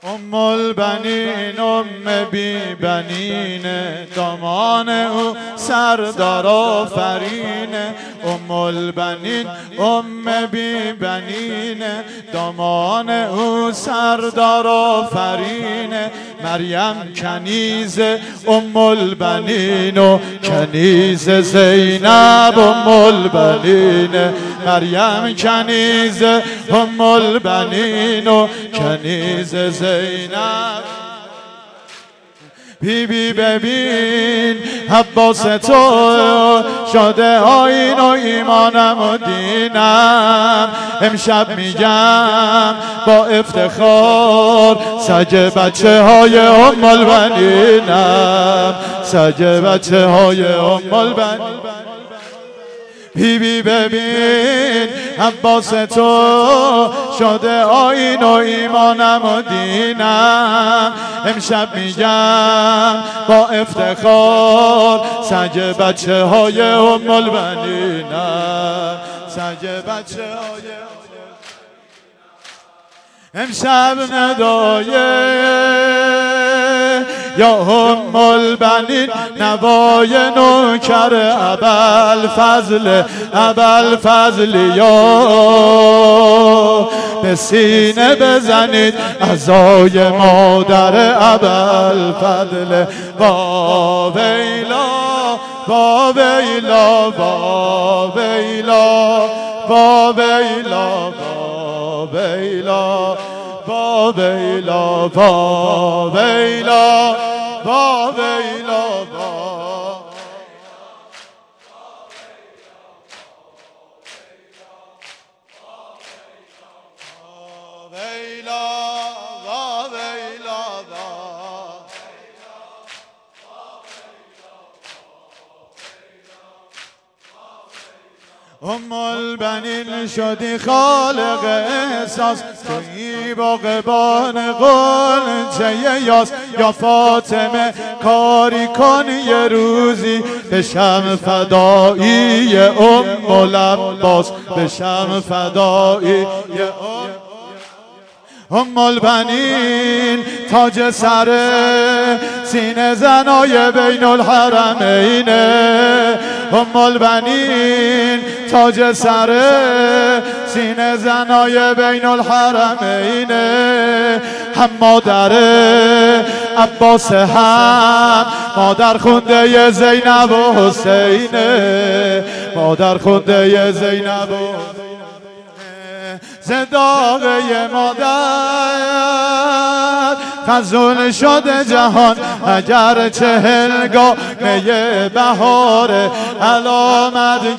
ام البنین ام بی بنین، دامان او سردار آفرین. ام البنین ام بی بنین، دامان او سردار آفرین. مریم کنیز ام البنین و کنیز زینب ام البنین. مریم کنیز ام البنین و کنیز زینب. بی ببین عباس تو شده آیین و ایمانم و دینم. امشب میگم با افتخار سج بچه های ام البنینم، سج بچه های ام البنین. بی ببین عباس تو شده آیین و ایمانم و دینم. امشب میگم با افتخار سج بچه های ام البنینم، سج بچه های امشب ندایه یا ام البنین نوای نوکر ابوالفضل یا به سینه بزنید عزای مادر ابوالفضل. با ویلا با ویلا با ویلا با ویلا با ویلا با ویلا با ویلا با ویلا ام البنین شدی خالق احساس، تویی باغبان غنچه یاس. یا فاطمه کاری کن یه روزی، بشم فدایی ام العباس، بشم فدایی ام البنین. تاج سر سینه زنای بین الحرمین. ام البنین تاج سر سینه زنای بین الحرمین. هم مادر عباس هم مادر خونده زینب و حسین، مادر خونده زینب و زداغه مادر خزون شده جهان. اگر 40 می بهار علامت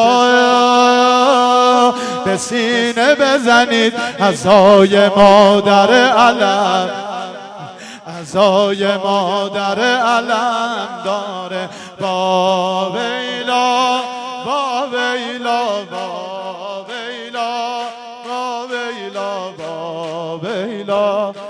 کشا، به سینه بزنید عزای مادر علم، عزای مادر علم داره. با ویلا با ویلا با ویلا با ویلا با ویلا